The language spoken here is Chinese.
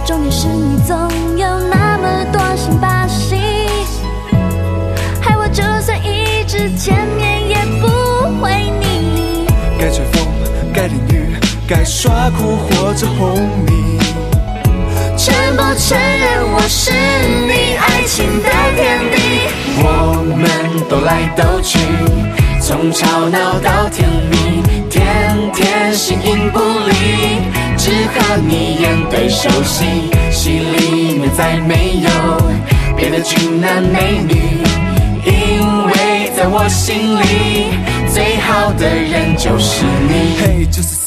重点是你总有那么多新把戏，害我就算一直见面也不回你。 该吹风，该淋雨，该耍酷或者哄你。 承不承认我是你爱情的天敌？ 我们斗来斗去，从吵闹到甜蜜，天天形影不离，只和你演对手戏，戏里面再没有别的俊男美女，因为在我心里最好的人就是你。 嘿，就是